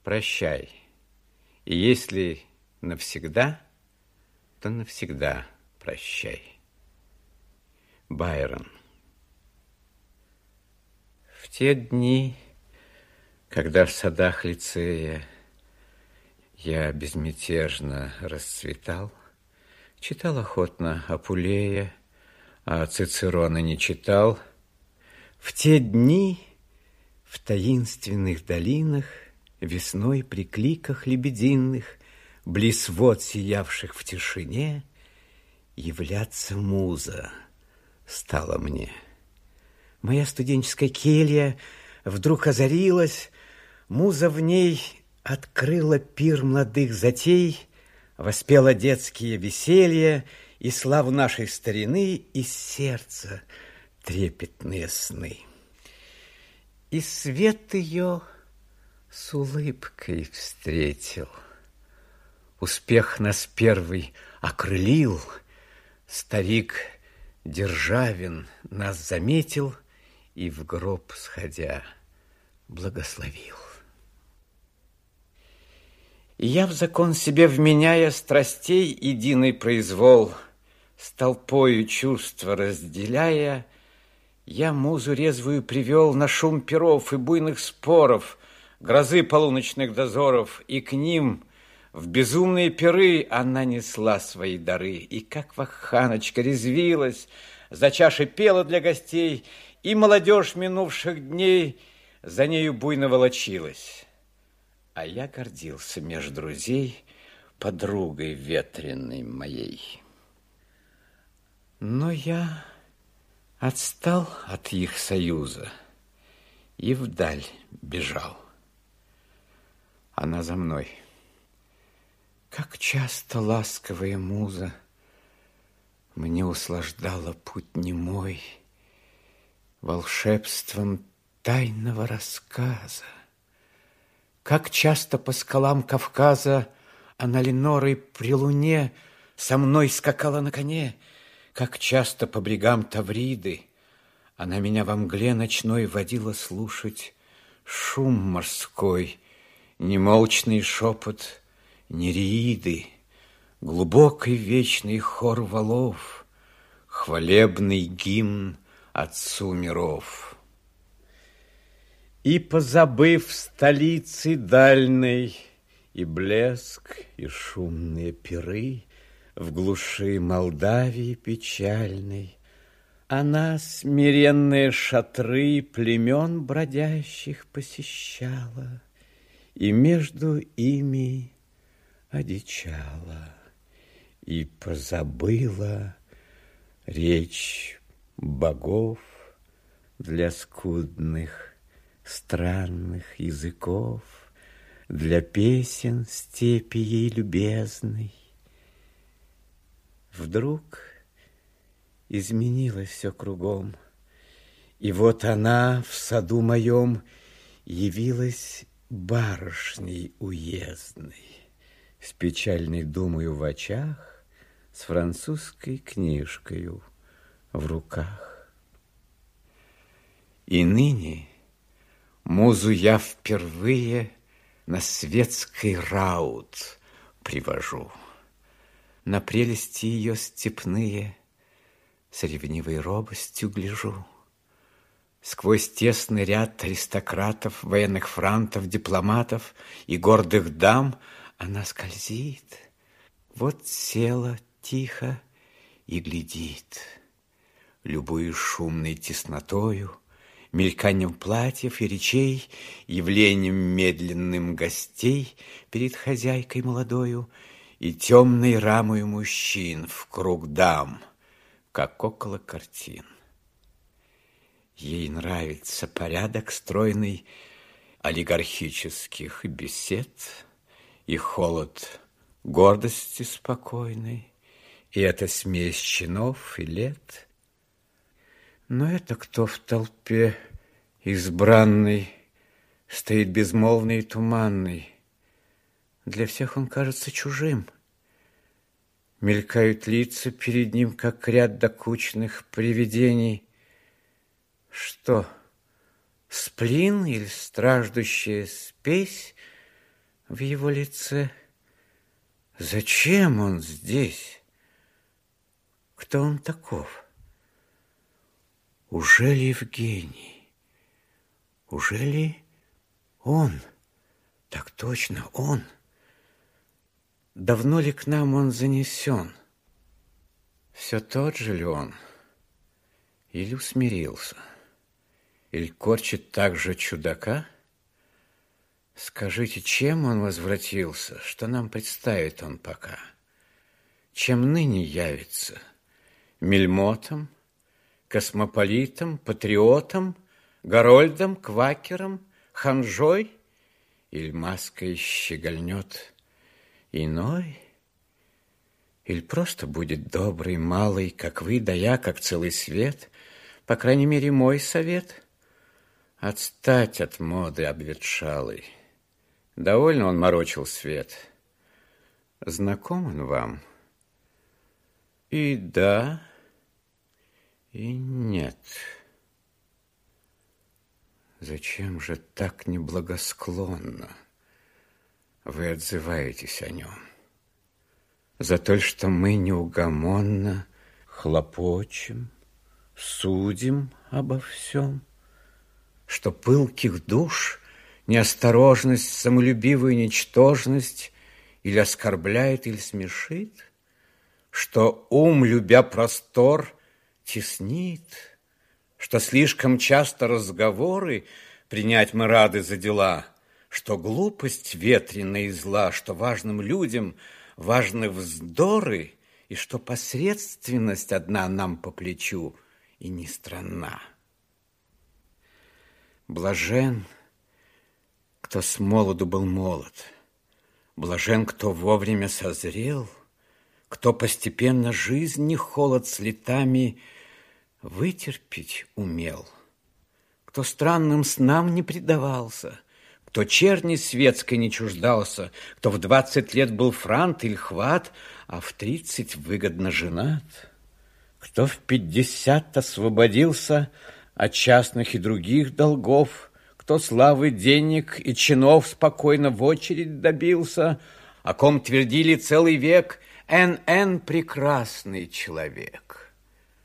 Прощай. И если навсегда, то навсегда прощай. Байрон. В те дни, когда в садах лицея я безмятежно расцветал, читал охотно Апулея, а Цицерона не читал. В те дни в таинственных долинах весной при кликах лебединых, близ вод, сиявших в тишине, являться муза стала мне. Моя студенческая келья вдруг озарилась, муза в ней открыла пир молодых затей, воспела детские веселья и славу нашей старины, из сердца трепетные сны. И свет ее с улыбкой встретил. Успех нас первый окрылил. Старик Державин нас заметил и в гроб сходя благословил. И я в закон себе вменяя страстей единый произвол, с толпою чувства разделяя, я музу резвую привел на шум пиров и буйных споров, грозы полуночных дозоров, и к ним в безумные пиры она несла свои дары. И как вахханочка резвилась, за чашей пела для гостей, и молодежь минувших дней за нею буйно волочилась. А я гордился меж друзей подругой ветреной моей. Но я отстал от их союза и вдаль бежал. Она за мной. Как часто ласковая муза мне услаждала путь немой волшебством тайного рассказа. Как часто по скалам Кавказа она Ленорой при луне со мной скакала на коне, как часто по брегам Тавриды она меня во мгле ночной водила слушать шум морской, немолчный шепот Нереиды, глубокий вечный хор валов, хвалебный гимн Отцу миров. И позабыв столицы дальней, и блеск, и шумные пиры в глуши Молдавии печальной, она смиренные шатры племен бродящих посещала и между ими одичала, и позабыла речь богов для скудных странных языков, для песен степи ей любезной. Вдруг изменилось все кругом, и вот она в саду моем явилась барышней уездной, с печальной думою в очах, с французской книжкою в руках. И ныне музу я впервые на светский раут привожу. На прелести ее степные с ревнивой робостью гляжу. Сквозь тесный ряд аристократов, военных франтов, дипломатов и гордых дам она скользит. Вот села тихо и глядит, любуясь шумной теснотою, мельканием платьев и речей, явлением медленным гостей перед хозяйкой молодою и темной рамою мужчин в круг дам, как около картин. Ей нравится порядок стройный олигархических бесед и холод гордости спокойной, и эта смесь чинов и лет. Но это кто в толпе избранный стоит безмолвный и туманный? Для всех он кажется чужим. Мелькают лица перед ним, как ряд докучных привидений. Что, сплин или страждущая спесь в его лице. Зачем он здесь? Кто он таков? Ужели Евгений? Ужели он? Так точно, он. Давно ли к нам он занесен? Все тот же ли он? Или усмирился? Или корчит так же чудака? Скажите, чем он возвратился? Что нам представит он пока? Чем ныне явится? Мельмотом, космополитом, патриотом, Гарольдом, квакером, ханжой? Или маской щегольнет иной? Или просто будет добрый, малый, как вы, да я, как целый свет? По крайней мере, мой совет — отстать от моды обветшалой. Довольно он морочил свет. Знаком он вам? И да, и нет. Зачем же так неблагосклонно вы отзываетесь о нем? За то, что мы неугомонно хлопочем, судим обо всем, что пылких душ неосторожность, самолюбивую ничтожность или оскорбляет, или смешит, что ум, любя простор, теснит, что слишком часто разговоры принять мы рады за дела, что глупость ветреная и зла, что важным людям важны вздоры, и что посредственность одна нам по плечу и не странна. Блажен, кто с молоду был молод, блажен, кто вовремя созрел, кто постепенно жизни холод с летами вытерпеть умел, кто странным снам не предавался, кто черни светской не чуждался, кто в 20 лет был франт или хват, а в 30 выгодно женат, кто в 50 освободился от частных и других долгов, кто славы, денег и чинов спокойно в очередь добился, о ком твердили целый век «Н.Н. прекрасный человек».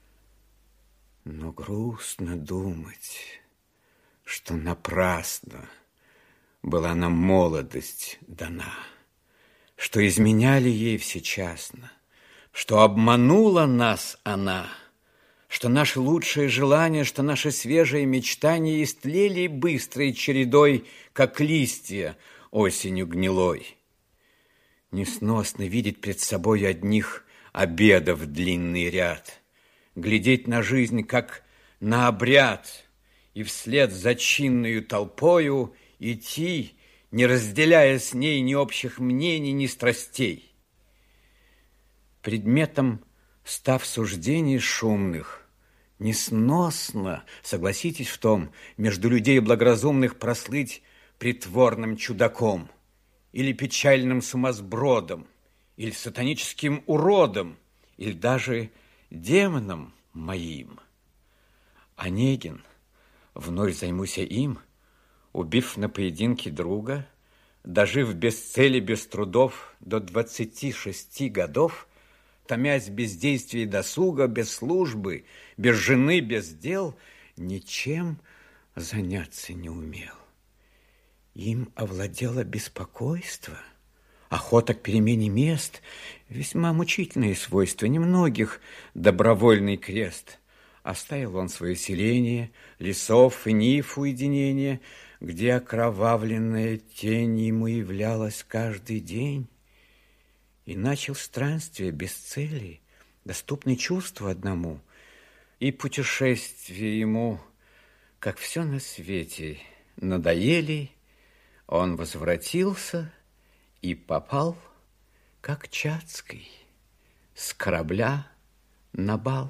Но грустно думать, что напрасно была нам молодость дана, что изменяли ей всечасно, что обманула нас она, что наши лучшие желания, что наши свежие мечтания истлели быстрой чередой, как листья осенью гнилой. Несносно видеть пред собой одних обедов длинный ряд, глядеть на жизнь, как на обряд, и вслед за чинною толпою идти, не разделяя с ней ни общих мнений, ни страстей. Предметом став суждений шумных, несносно, согласитесь в том, между людей благоразумных прослыть притворным чудаком или печальным сумасбродом, или сатаническим уродом, или даже демоном моим. Онегин, вновь займуся им, убив на поединке друга, дожив без цели, без трудов до 26 годов, томясь в бездействии досуга, без службы, без жены, без дел, ничем заняться не умел. Им овладело беспокойство, охота к перемене мест, весьма мучительные свойства немногих, добровольный крест. Оставил он свое селение, лесов и нив уединения, где окровавленная тень ему являлась каждый день, и начал странствие без цели, доступное чувству одному, и путешествие ему, как все на свете, надоели, он возвратился и попал, как Чацкий, с корабля на бал.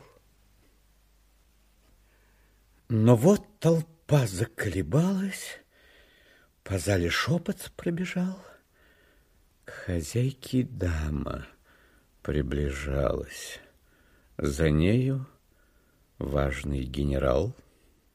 Но вот толпа заколебалась, по зале шепот пробежал, к хозяйке дама приближалась, за нею важный генерал.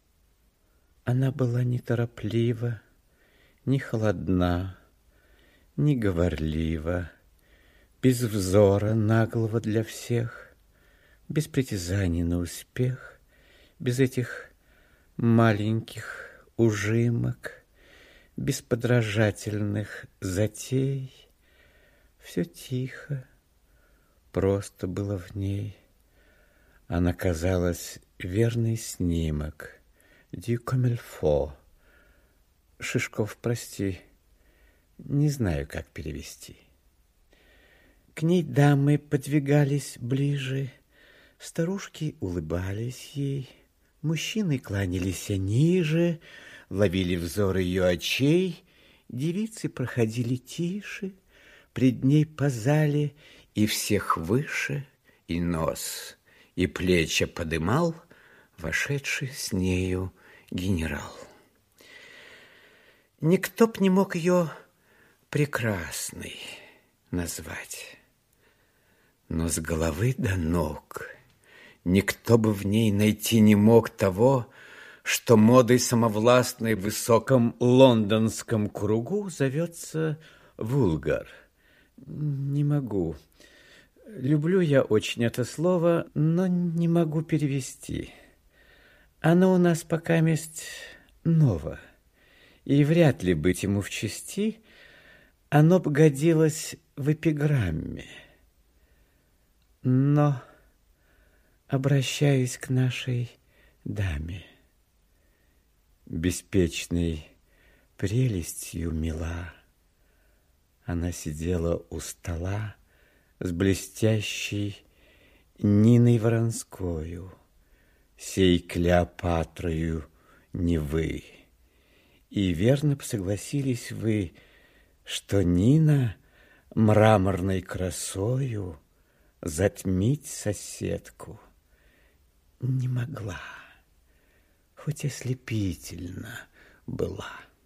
Она была нетороплива, не холодна, неговорливо, без взора наглого для всех, без притязаний на успех, без этих маленьких ужимок, без подражательных затей. Все тихо, просто было в ней. Она казалась верный снимок. Дю Комильфо. Шишков, прости, не знаю, как перевести. К ней дамы подвигались ближе, старушки улыбались ей, мужчины кланялись ниже, ловили взор ее очей, девицы проходили тише, пред ней по зале и всех выше, и нос, и плечи подымал вошедший с нею генерал. Никто б не мог ее прекрасной назвать, но с головы до ног никто бы в ней найти не мог того, что модой самовластной в высоком лондонском кругу зовется вульгар. Не могу. Люблю я очень это слово, но не могу перевести. Оно у нас покаместь ново, и вряд ли быть ему в чести, оно б годилось в эпиграмме. Но обращаюсь к нашей даме. Беспечной прелестью мила, она сидела у стола с блестящей Ниной Воронскою, сей Клеопатрою Невы. И верно б согласились вы, что Нина мраморной красою затмить соседку не могла, хоть ослепительно была.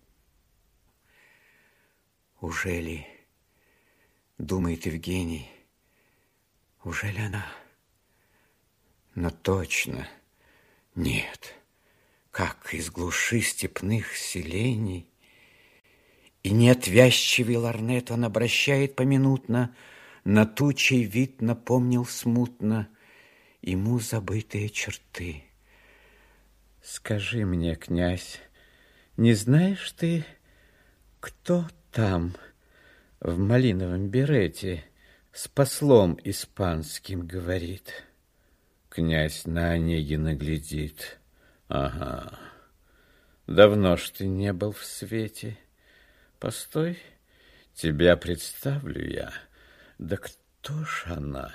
Ужели, думает Евгений, ужели она? Но точно нет. Как из глуши степных селений и неотвязчивый лорнет он обращает поминутно, на ту, чей вид напомнил смутно ему забытые черты. Скажи мне, князь, не знаешь ты, кто там в малиновом берете с послом испанским говорит? Князь на Онегина глядит. Ага, давно ж ты не был в свете. Постой, тебя представлю я. Да кто ж она?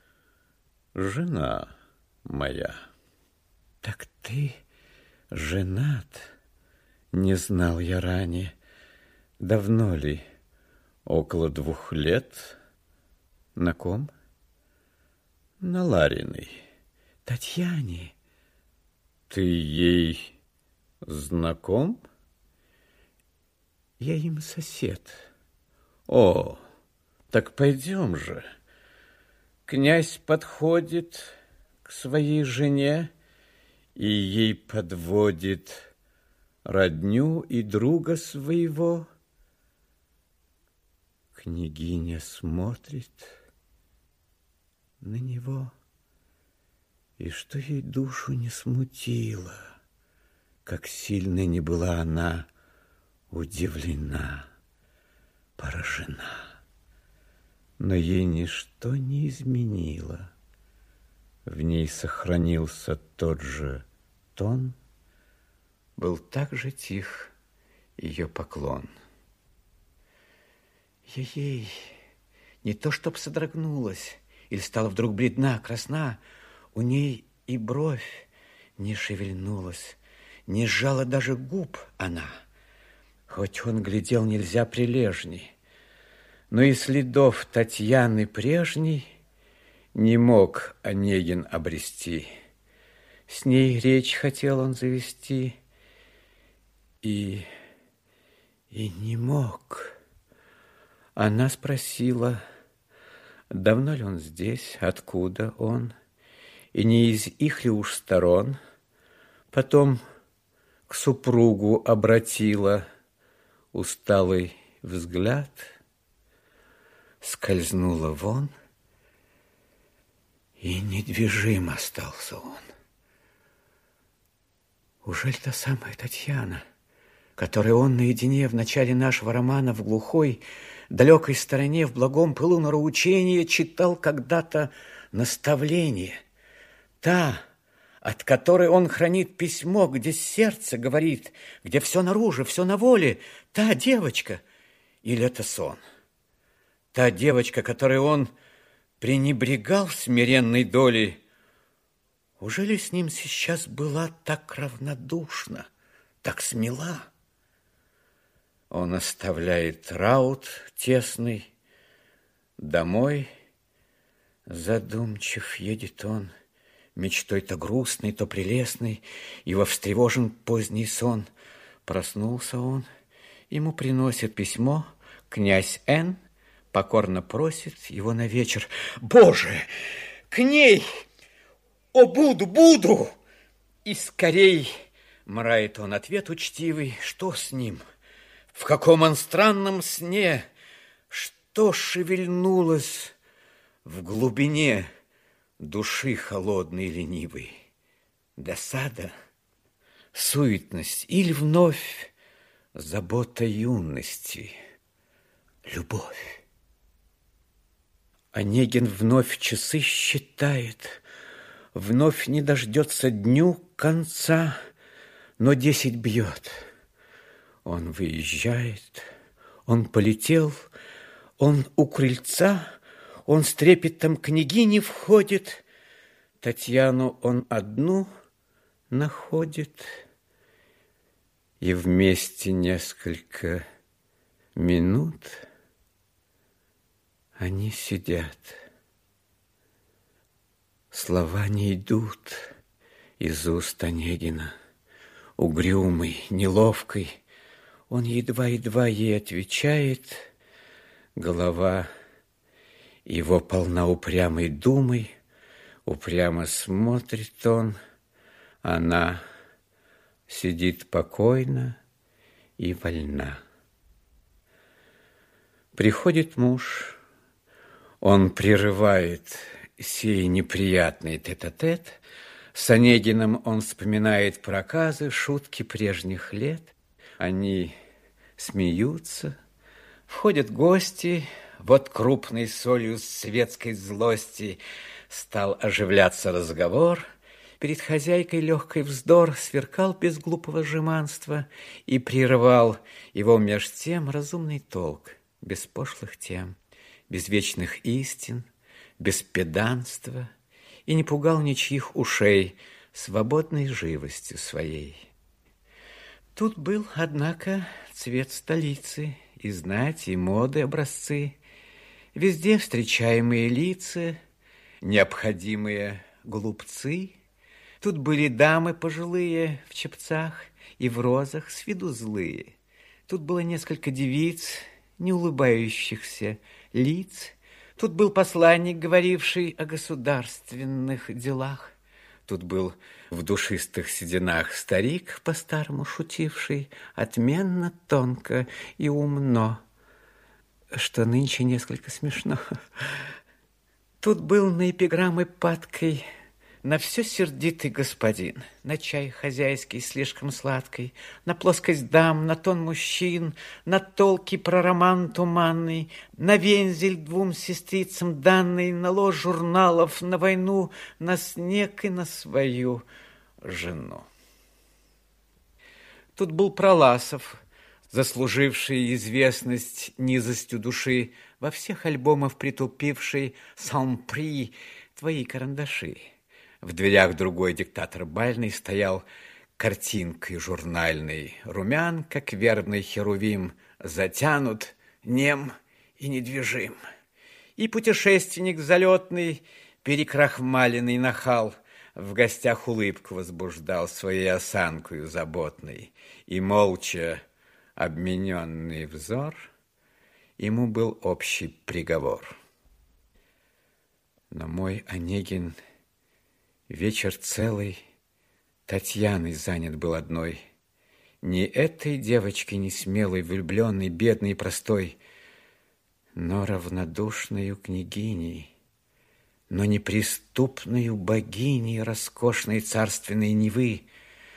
Жена моя. Так ты женат? Не знал я ранее. Давно ли? Около 2 лет. На ком? На Лариной. Татьяне. Ты ей знаком? Я им сосед. О, так пойдем же. Князь подходит к своей жене и ей подводит родню и друга своего. Княгиня смотрит на него, и что ей душу не смутило, как сильно не была она удивлена, поражена. Но ей ничто не изменило. В ней сохранился тот же тон, был так же тих ее поклон. Ей не то чтоб содрогнулась или стала вдруг бледна, красна, у ней и бровь не шевельнулась, не сжала даже губ она, хоть он глядел нельзя прилежней. Но и следов Татьяны прежней не мог Онегин обрести. С ней речь хотел он завести и не мог. Она спросила, давно ли он здесь, откуда он, и не из их ли уж сторон. Потом к супругу обратила усталый взгляд скользнула вон, и недвижим остался он. Ужель та самая Татьяна, которой он наедине в начале нашего романа в глухой, далекой стороне, в благом пылу нравоучения читал когда-то наставление? Та, от которой он хранит письмо, где сердце говорит, где все наружу, все на воле, та девочка? Или это сон? Та девочка, которой он пренебрегал смиренной долей, ужели с ним сейчас была так равнодушна, так смела? Он оставляет раут тесный, домой задумчив едет он, мечтой то грустной, то прелестной, его встревожен поздний сон. Проснулся он, ему приносят письмо, князь Н. покорно просит его на вечер. Боже, к ней! О, буду! И скорей мрает он ответ учтивый. Что с ним? В каком он странном сне? Что шевельнулось в глубине души холодной и ленивой? Досада, суетность или вновь забота юности, любовь? Онегин вновь часы считает, вновь не дождется дню конца, но 10 бьет. Он выезжает, он полетел, он у крыльца, он с трепетом к княгине входит. Татьяну он одну находит, и вместе несколько минут они сидят. Слова не идут из уст Онегина. Угрюмый, неловкий, он едва-едва ей отвечает. Голова его полна упрямой думой, упрямо смотрит он. Она сидит покойно и вольна. Приходит муж, он прерывает сей неприятный тет-а-тет. С Онегиным он вспоминает проказы, шутки прежних лет. Они смеются, входят гости. Вот крупной солью светской злости стал оживляться разговор. Перед хозяйкой легкий вздор сверкал без глупого жеманства и прерывал его меж тем разумный толк, без пошлых тем, без вечных истин, без педанства, и не пугал ничьих ушей свободной живостью своей. Тут был, однако, цвет столицы, и знать, и моды образцы, везде встречаемые лица, необходимые глупцы. Тут были дамы пожилые в чепцах и в розах, с виду злые. Тут было несколько девиц, не улыбающихся лиц. Тут был посланник, говоривший о государственных делах. Тут был в душистых сединах старик, по-старому шутивший, отменно, тонко и умно, что нынче несколько смешно. Тут был на эпиграммы падкой, на все сердитый господин, на чай хозяйский слишком сладкий, на плоскость дам, на тон мужчин, на толки про роман туманный, на вензель 2 сестрицам данный, на ложь журналов, на войну, на снег и на свою жену. Тут был Проласов, заслуживший известность низостью души, во всех альбомах притупивший «Сан-при» твои карандаши. В дверях другой диктатор бальный стоял картинкой журнальной. Румян, как вербный херувим, затянут, нем и недвижим. И путешественник залетный, перекрахмаленный нахал, в гостях улыбку возбуждал своей осанкою заботной. И молча обмененный взор, ему был общий приговор. Но мой Онегин вечер целый Татьяной занят был одной. Ни этой девочки, ни смелой, влюбленной, бедной и простой. но равнодушною княгиней, но неприступною богиней роскошной царственной Невы.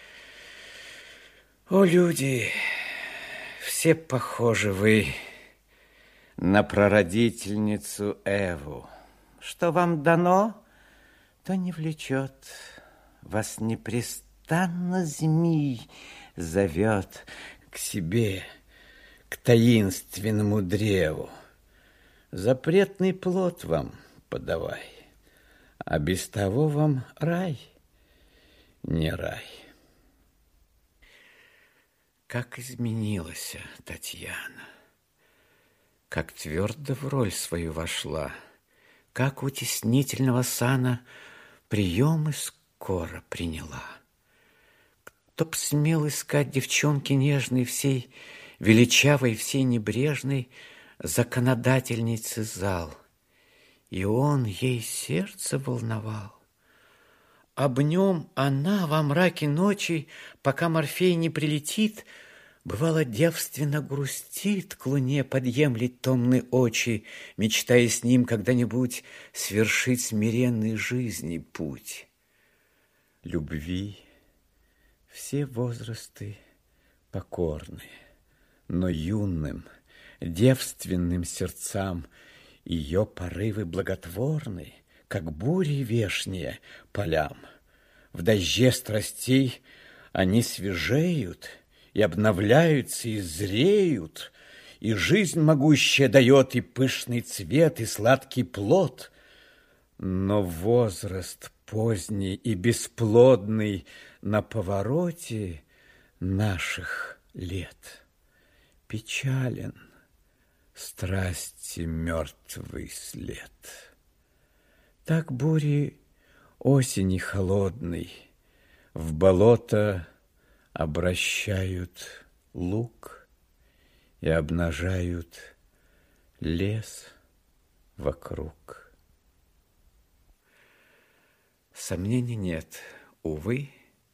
О, люди, все похожи вы на прародительницу Эву. Что вам дано, то не влечет. Вас непрестанно змей зовет к себе, к таинственному древу. Запретный плод вам подавай, а без того вам рай не рай. Как изменилась Татьяна, как твердо в роль свою вошла, как у теснительного сана приемы скоро приняла. Кто б смел искать девчонки нежной, всей величавой, всей небрежной законодательницы зал, и он ей сердце волновал. Об нем она во мраке ночи, пока Морфей не прилетит, бывало, девственно грустит, к луне подъемлет томны очи, мечтая с ним когда-нибудь свершить смиренный жизни путь. Любви все возрасты покорны, но юным, девственным сердцам ее порывы благотворны, как бури вешние полям. В дожде страстей они свежеют, и обновляются, и зреют, и жизнь могущая дает и пышный цвет, и сладкий плод. Но возраст поздний и бесплодный на повороте наших лет печален, страсти мертвый след. Так бури осени холодной в болото обращают луг и обнажают лес вокруг. Сомнений нет, увы,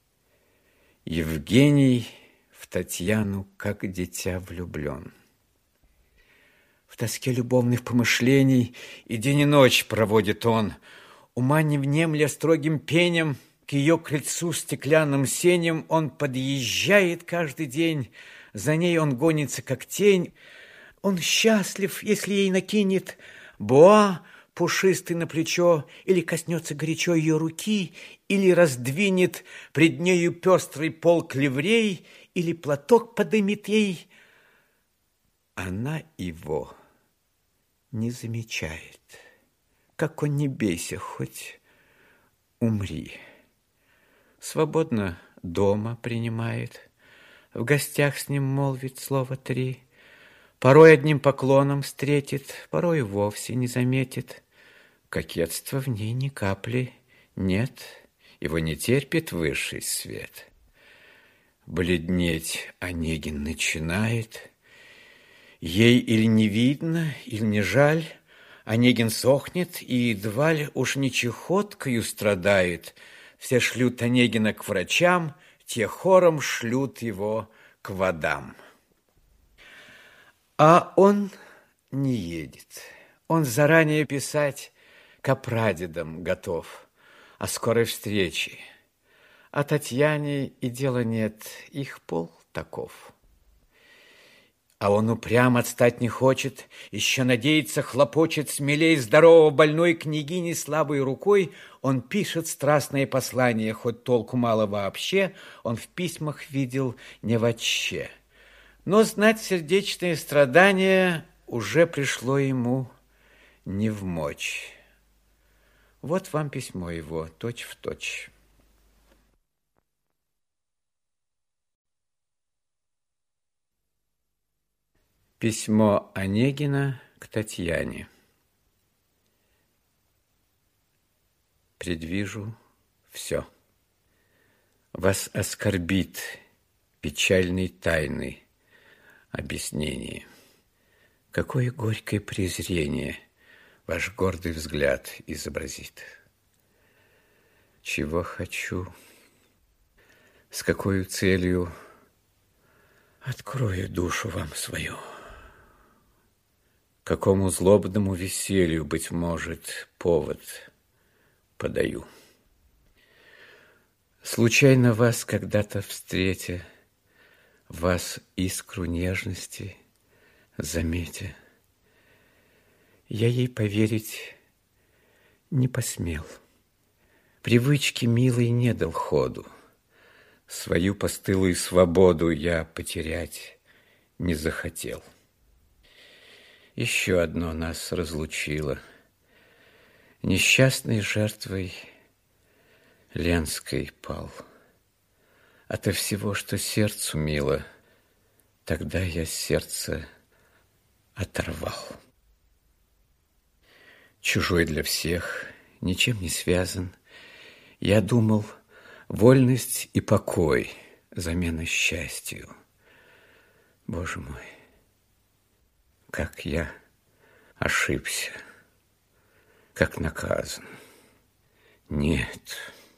Евгений в Татьяну как дитя влюблен. В тоске любовных помышлений и день и ночь проводит он, ума не внемля строгим пеням, к ее крыльцу стеклянным сеням он подъезжает каждый день, за ней он гонится, как тень. Он счастлив, если ей накинет боа пушистый на плечо, или коснется горячо ее руки, или раздвинет пред нею пестрый полк ливрей, или платок подымет ей. Она его не замечает. Как он не бейся, хоть умри. Свободно дома принимает, в гостях с ним молвит слово три, порой одним поклоном встретит, порой вовсе не заметит. Кокетства в ней ни капли нет, его не терпит высший свет. Бледнеть Онегин начинает, ей или не видно, или не жаль. Онегин сохнет и едва ли уж не чехоткою страдает. Все шлют Онегина к врачам, те хором шлют его к водам. А он не едет. Он заранее писать к прадедам готов о скорой встрече. А Татьяне и дела нет, их пол таков. А он упрям отстать не хочет, еще надеется, хлопочет смелей здорового больной княгини слабой рукой. Он пишет страстное послание, хоть толку мало вообще, он в письмах видел не вотще. Но знать сердечные страдания уже пришло ему не вмочь. Вот вам письмо его, точь-в-точь. Письмо Онегина к Татьяне. Предвижу все. Вас оскорбит печальной тайны объяснение. Какое горькое презрение ваш гордый взгляд изобразит. Чего хочу, с какой целью открою душу вам свою. какому злобному веселью, быть может, повод подаю. Случайно вас когда-то встретя, вас искру нежности заметя, я ей поверить не посмел. Привычке милой не дал ходу, свою постылую свободу я потерять не захотел. Еще одно нас разлучило. Несчастной жертвой Ленской пал. Ото всего, что сердцу мило, тогда я сердце оторвал. Чужой для всех, ничем не связан, я думал, вольность и покой замена счастью. Боже мой, как я ошибся, как наказан. Нет,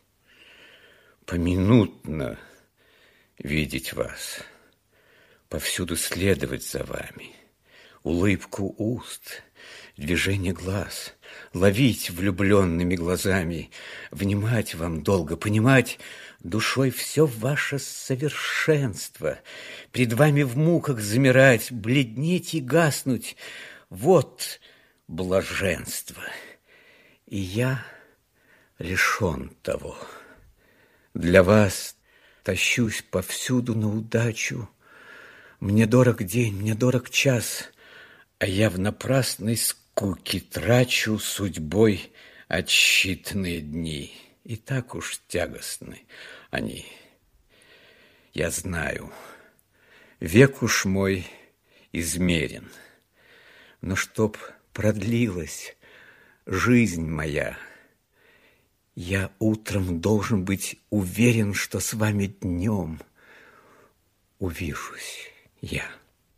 поминутно видеть вас, повсюду следовать за вами, улыбку уст, движение глаз, ловить влюбленными глазами, внимать вам долго, понимать душой все ваше совершенство, пред вами в муках замирать, бледнеть и гаснуть. Вот блаженство. И я лишен того. Для вас тащусь повсюду на удачу. Мне дорог день, мне дорог час, а я в напрасной скуке трачу судьбой отсчитанные дни. И так уж тягостны они. Я знаю, век уж мой измерен, но чтоб продлилась жизнь моя, я утром должен быть уверен, что с вами днем увижусь я.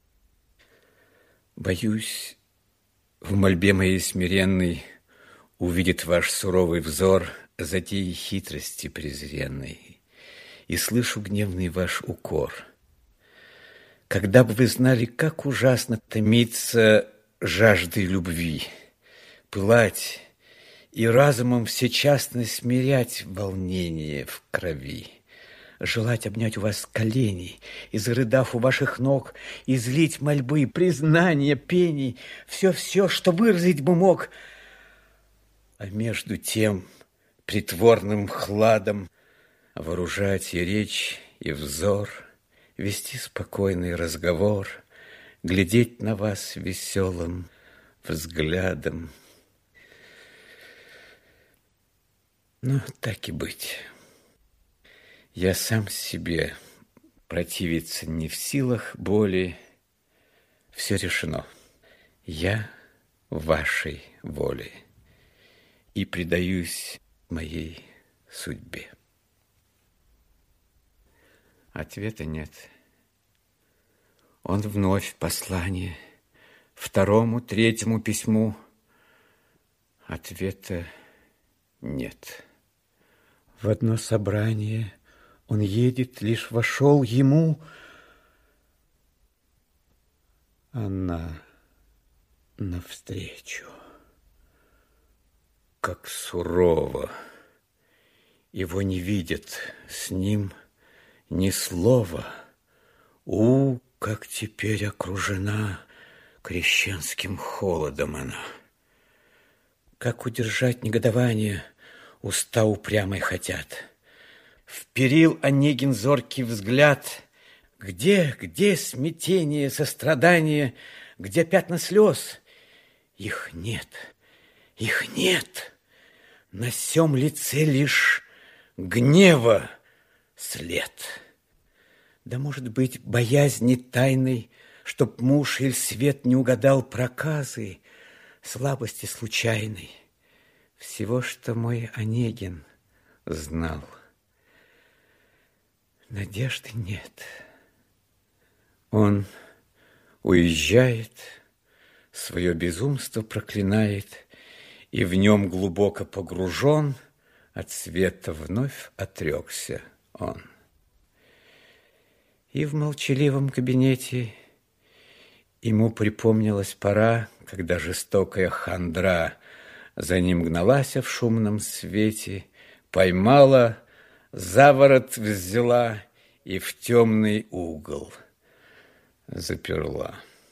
Боюсь, в мольбе моей смиренной увидит ваш суровый взор затеи хитрости презренной, и слышу гневный ваш укор. Когда бы вы знали, как ужасно томиться жаждой любви, пылать и разумом всечасно смирять волнение в крови, желать обнять у вас колени и, зарыдав у ваших ног, излить мольбы, признания, пений, все, что выразить бы мог, а между тем притворным хладом вооружать и речь, и взор, вести спокойный разговор, глядеть на вас веселым взглядом. Ну, так и быть. Я сам себе противиться не в силах более. Все решено. Я вашей воле и предаюсь моей судьбе. Ответа нет. Он вновь послание, второму, третьему письму. Ответа нет. В одно собрание он едет, лишь вошел ему. Она навстречу. Как сурово. Его не видят с ним ни слова. Как теперь окружена крещенским холодом она. Как удержать негодование уста упрямой хотят. Вперил Онегин зоркий взгляд. Где смятение, сострадание, где пятна слез? Их нет. На сём лице лишь гнева след. Да, может быть, боязни тайной, чтоб муж или свет не угадал проказы, слабости случайной, всего, что мой Онегин знал. Надежды нет. Он уезжает, свое безумство проклинает, и в нем глубоко погружен, от света вновь отрекся он. И в молчаливом кабинете, Ему припомнилась пора, когда жестокая хандра за ним гналась в шумном свете, поймала, за ворот взяла и в темный угол заперла.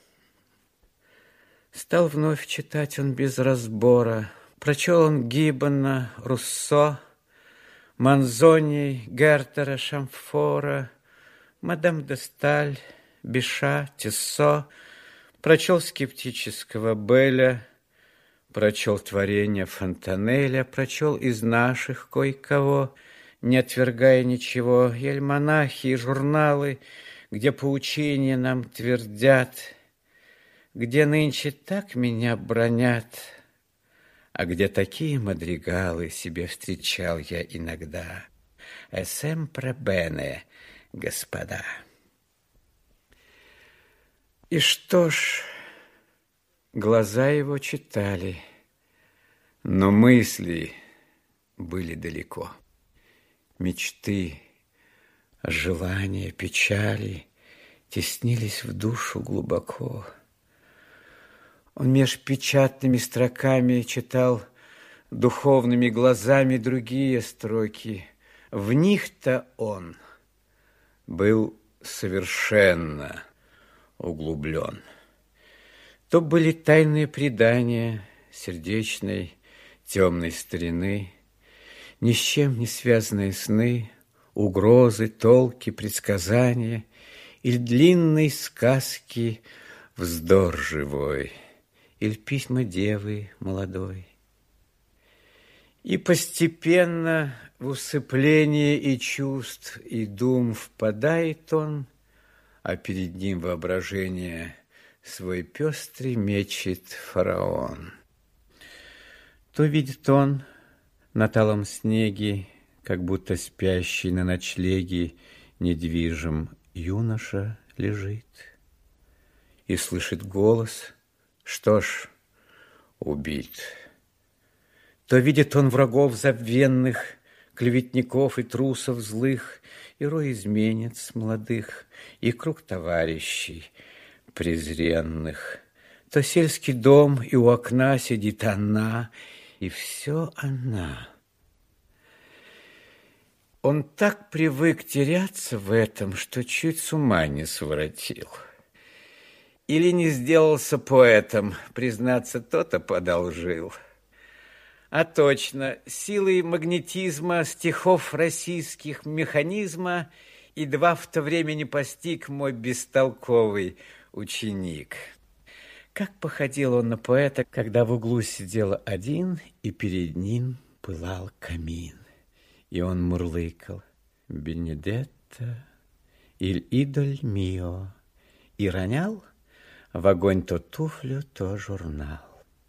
Стал вновь читать он без разбора. Прочел он Гиббона, Руссо, Манзони, Гертера, Шамфора, мадам де Сталь, Биша, Тиссо, прочел скептического Белля, прочел творения Фонтанеля, прочел из наших кое-кого, не отвергая ничего, и альманахи, и журналы, где поучения нам твердят, где нынче так меня бранят, а где такие мадригалы себе встречал я иногда. Sempre bene, господа. И что ж, глаза его читали, но мысли были далеко. Мечты, желания, печали теснились в душу глубоко. Он меж печатными строками читал духовными глазами другие строки. В них-то он был совершенно углублен. То были тайные предания сердечной темной старины, ни с чем не связанные сны, угрозы, толки, предсказания или длинной сказки вздор живой, или письма девы молодой. И постепенно в усыпление и чувств, и дум впадает он, а перед ним воображение свой пестрый мечет фараон. То видит он на талом снеге, как будто спящий на ночлеге недвижим юноша лежит, и слышит голос: что ж, убит. То видит он врагов забвенных, клеветников и трусов злых, и рой изменниц молодых, и круг товарищей презренных. То сельский дом, и у окна сидит она, и все она. Он так привык теряться в этом, что чуть с ума не своротил. Или не сделался поэтом, признаться, то-то подолжил. А точно, силой магнетизма стихов российских механизма едва в то время не постиг мой бестолковый ученик. Как походил он на поэта, когда в углу сидел один, и перед ним пылал камин. И он мурлыкал: «Бенедетто, иль идоль мио», и ронял в огонь то туфлю, то журнал.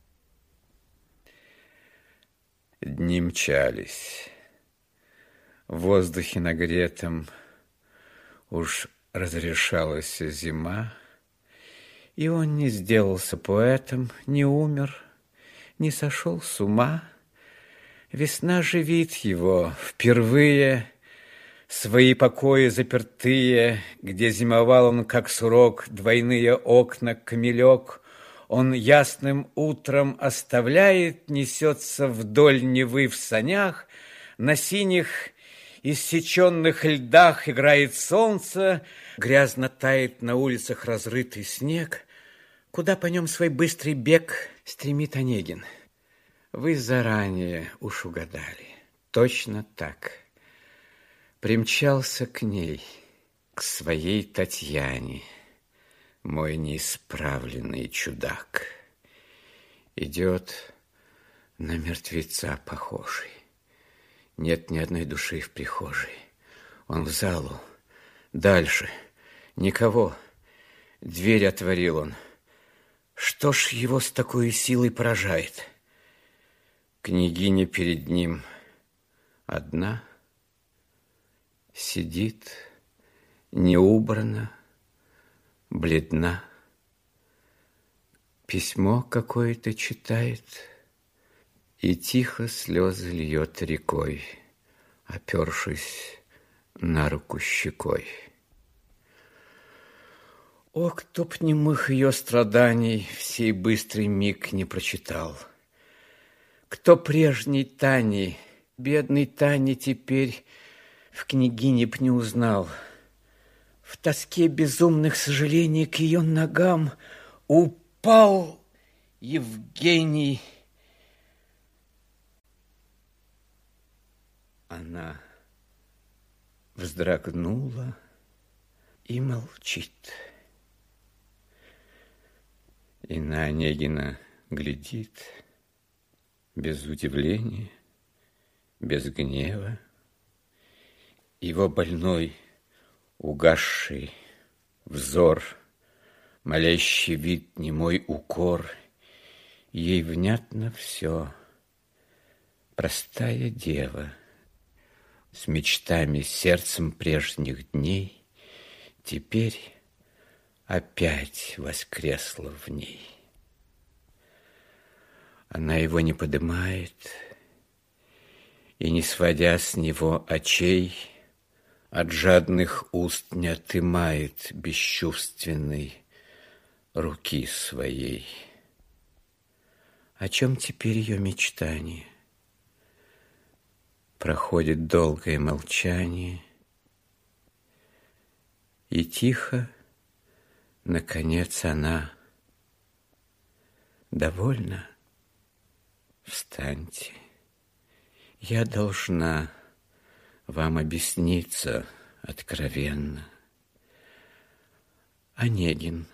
Дни мчались. В воздухе нагретом уж разрешалась зима, и он не сделался поэтом, не умер, не сошел с ума. Весна живит его впервые, свои покои запертые, где зимовал он, как сурок, двойные окна, камелек, он ясным утром оставляет, несется вдоль Невы в санях, на синих иссеченных льдах играет солнце, грязно тает на улицах разрытый снег. Куда по нем свой быстрый бег стремит Онегин? Вы заранее уж угадали. Точно так. Примчался к ней, к своей Татьяне, мой неисправленный чудак. Идет на мертвеца похожий. Нет ни одной души в прихожей. Он в залу, дальше, никого. Дверь отворил он. Что ж его с такой силой поражает? Княгиня перед ним одна, сидит, не убрана, бледна. Письмо какое-то читает и тихо слезы льет рекой, опершись на руку щекой. О, кто б немых ее страданий в сей быстрый миг не прочитал! Кто прежней Тани, бедной Тани, теперь в княгине б не узнал? В тоске безумных сожалений к ее ногам упал Евгений. Она вздрогнула и молчит. И на Онегина глядит без удивления, без гнева. Его больной, угасший взор, молящий вид, немой укор, ей внятно все. Простая дева с мечтами, сердцем прежних дней теперь опять воскресла в ней. Она его не подымает и, не сводя с него очей, от жадных уст не отымает бесчувственной руки своей. О чем теперь ее мечтание? Проходит долгое молчание, и тихо, наконец, она: довольно, встаньте, я должна вам объясниться откровенно. Онегин,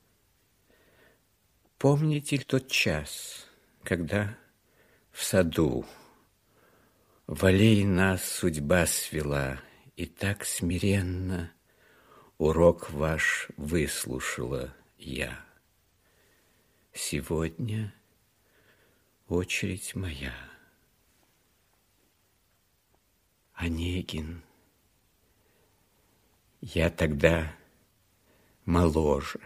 помните ли тот час, когда в саду в аллее нас судьба свела, и так смиренно урок ваш выслушала я? Сегодня очередь моя. Онегин, я тогда моложе,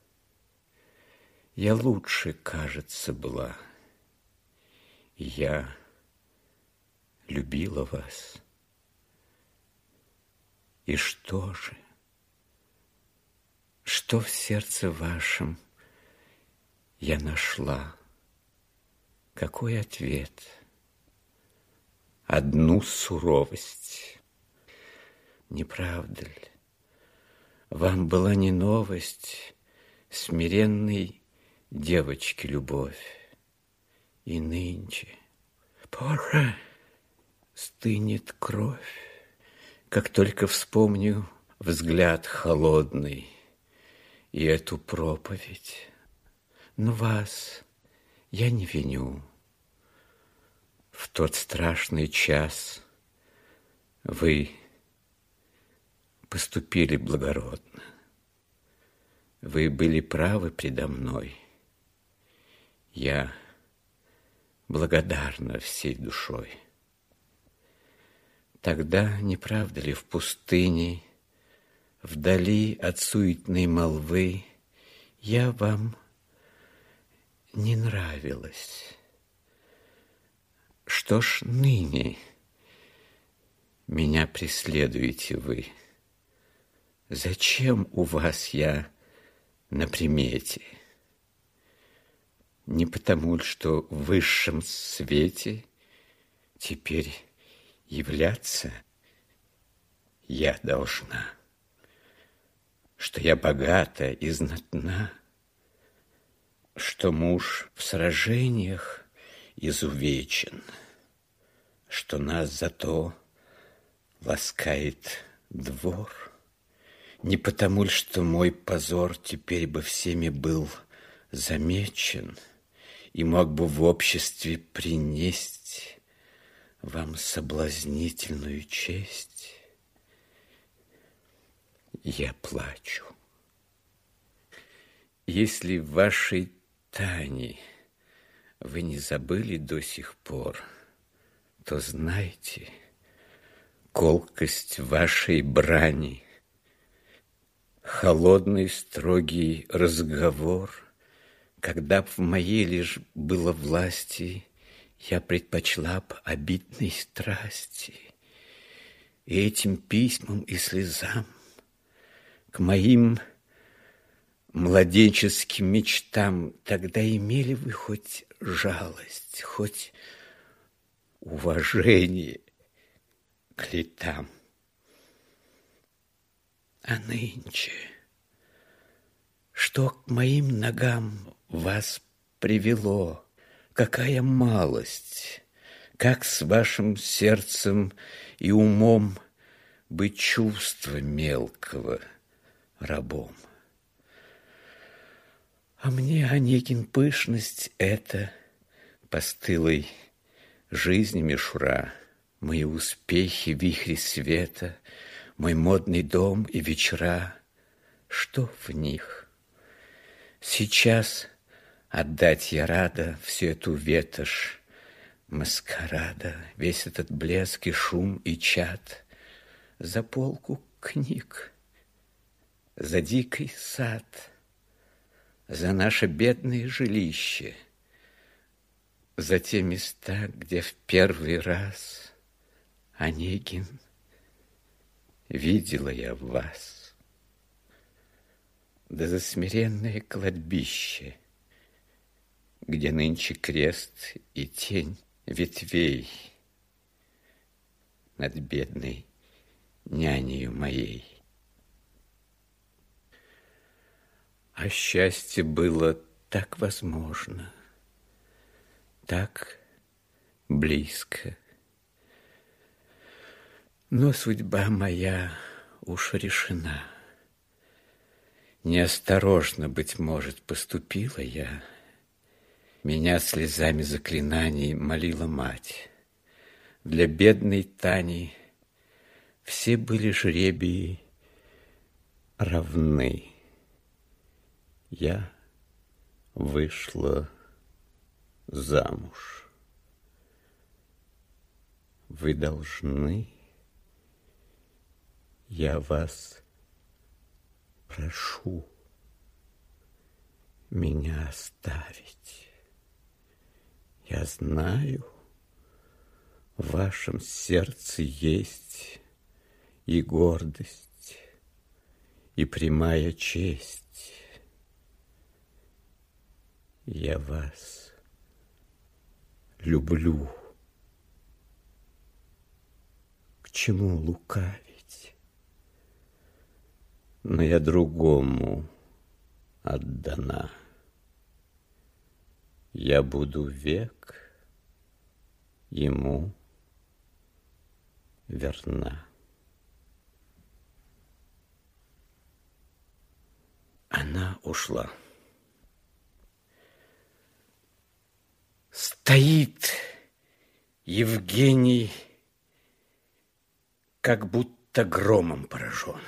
я лучше, кажется, была, и я любила вас. И что же? Что в сердце вашем я нашла? Какой ответ? Одну суровость. Не правда ли? Вам была не новость смиренной девочки любовь. И нынче, Боже, стынет кровь, как только вспомню взгляд холодный и эту проповедь. Но вас я не виню. В тот страшный час вы поступили благородно. Вы были правы предо мной. Я благодарна всей душой. Тогда, не правда ли, в пустыне, вдали от суетной молвы, я вам не нравилась? Что ж ныне меня преследуете вы? Зачем у вас я на примете? Не потому ли, что в высшем свете теперь являться я должна, что я богата и знатна, что муж в сражениях изувечен, что нас зато ласкает двор? Не потому ли, что мой позор теперь бы всеми был замечен и мог бы в обществе принесть вам соблазнительную честь? Я плачу. Если в вашей Тане вы не забыли до сих пор, то знайте колкость вашей брани, холодный строгий разговор, когда б в моей лишь было власти, я предпочла б обидной страсти и этим письмам и слезам к моим младенческим мечтам тогда имели вы хоть жалость, хоть уважение к летам? А нынче, что к моим ногам вас привело? Какая малость, как с вашим сердцем и умом быть чувства мелкого рабом? А мне, Онегин, пышность эта, постылой жизни мишура, мои успехи, вихри света, мой модный дом и вечера, что в них? Сейчас отдать я рада всю эту ветошь маскарада, весь этот блеск и шум и чад за полку книг, за дикий сад, за наше бедное жилище, за те места, где в первый раз, Онегин, видела я вас, да за смиренное кладбище, где нынче крест и тень ветвей над бедной нянею моей. А счастье было так возможно, так близко. Но судьба моя уж решена. Неосторожно, быть может, поступила я. Меня слезами заклинаний молила мать. Для бедной Тани все были жребии равны. Я вышла замуж. Вы должны, я вас прошу, меня оставить. Я знаю, в вашем сердце есть и гордость, и прямая честь. Я вас люблю. К чему лукавить? Но я другому отдана. Я буду век ему верна. Она ушла. Стоит Евгений, как будто громом поражен.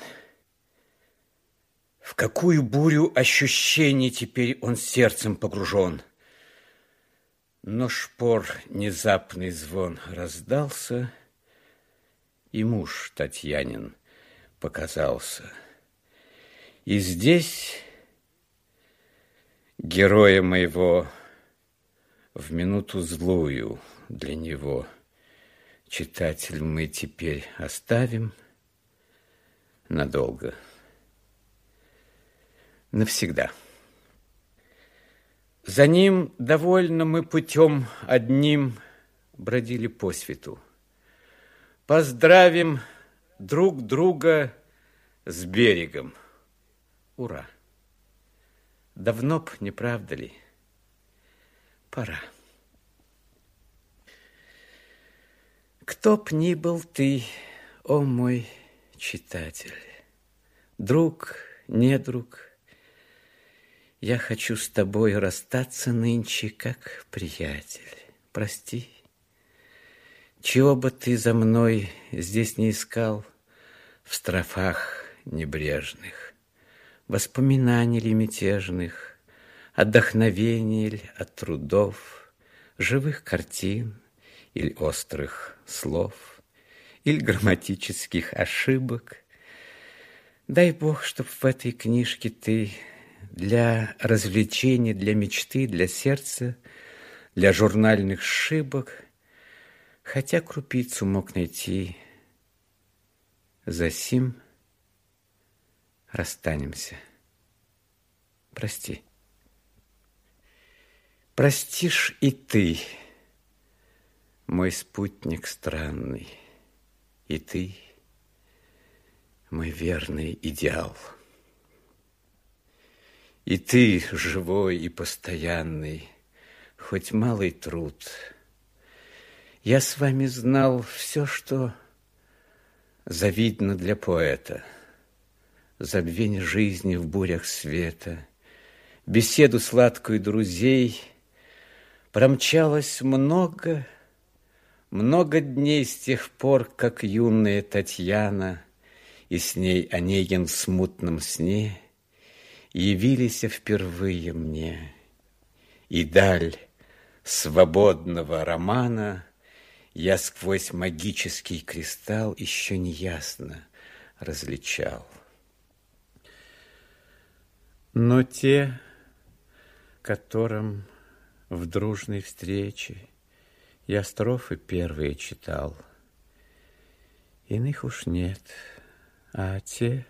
В какую бурю ощущений теперь он сердцем погружен. Но шпор внезапный звон раздался, и муж Татьянин показался. И здесь героя моего в минуту злую для него, читатель, мы теперь оставим надолго, навсегда. За ним довольно мы путем одним бродили по свету. Поздравим друг друга с берегом. Ура! Давно б, не правда ли? Пора. Кто б ни был ты, о мой читатель, друг, недруг, я хочу с тобой расстаться нынче, как приятель. Прости, чего бы ты за мной здесь не искал в строфах небрежных, воспоминаний ли мятежных, отдохновения ли от трудов, живых картин или острых слов, или грамматических ошибок. Дай Бог, чтоб в этой книжке ты для развлечения, для мечты, для сердца, для журнальных сшибок хотя крупицу мог найти. Засим расстанемся. Прости. Простишь и ты, мой спутник странный, и ты, мой верный идеал. И ты, живой и постоянный, хоть малый труд. Я с вами знал все, что завидно для поэта. Забвение жизни в бурях света, беседу сладкую друзей. Промчалось много дней с тех пор, как юная Татьяна и с ней Онегин в смутном сне явились впервые мне. И даль свободного романа я сквозь магический кристалл еще неясно различал. Но те, которым в дружной встрече я строфы первые читал, иных уж нет, а те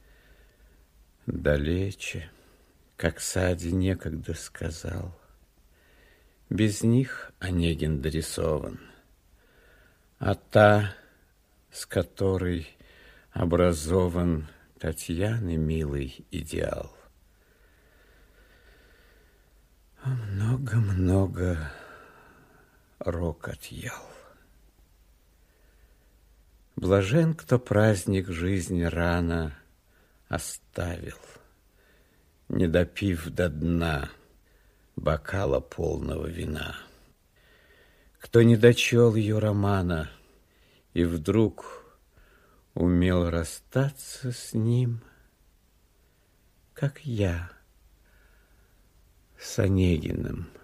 далече, как Сади некогда сказал. Без них Онегин дорисован, а та, с которой образован Татьяны милый идеал. Много-много рок отъял. Блажен, кто праздник жизни рано оставил, не допив до дна бокала полного вина. Кто не дочел ее романа и вдруг умел расстаться с ним, как я с Онегиным